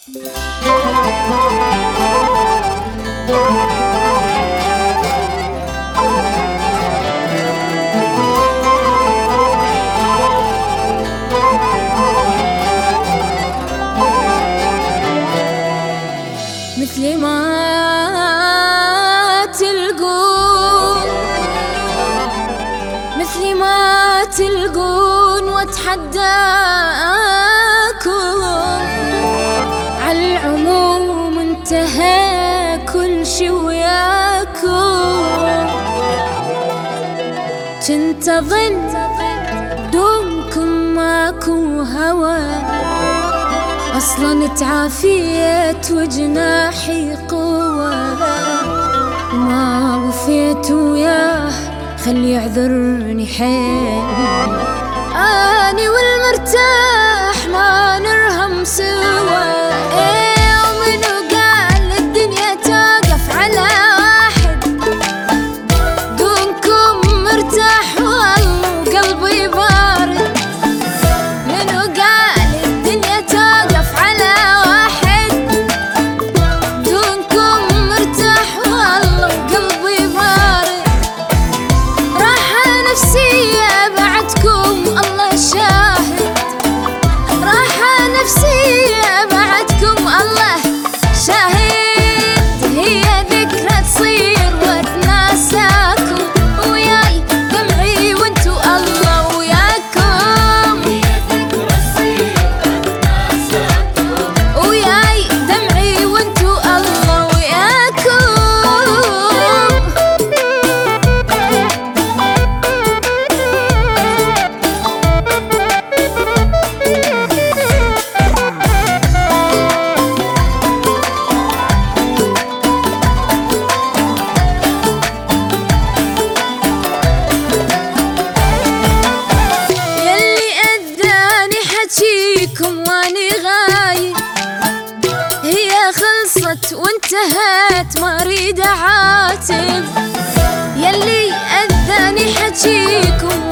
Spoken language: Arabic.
مثل ما تلقون واتحداكم عالعموم انتهى كل شي وياكم. كنت اظن دومكم ماكو هوى، اصلا تعافيت وجناحي قوة، ما وفيت وياه خلي يعذرني حيل. اني والمرتاح ما نرهم سوا، ومنو قال الدنيا توقف على واحد؟ دونكم مرتاح والله وقلبي بارد. منو قال الدنيا توقف على واحد؟ دونكم مرتاح والله وقلبي بارد. نفسية بعدكم الله شاهد، راحة نفسية بعدكم الله شاهد. هي ذكرى تصير واتناساكم، وياي دمعي وانتو الله وياكم. هي ذكرى تصير واتناساكم، وياي دمعي وانتو الله وياكم. واني غايب هي خلصت وانتهت، ما اريد اعاتب. يلي اذاني حجيكم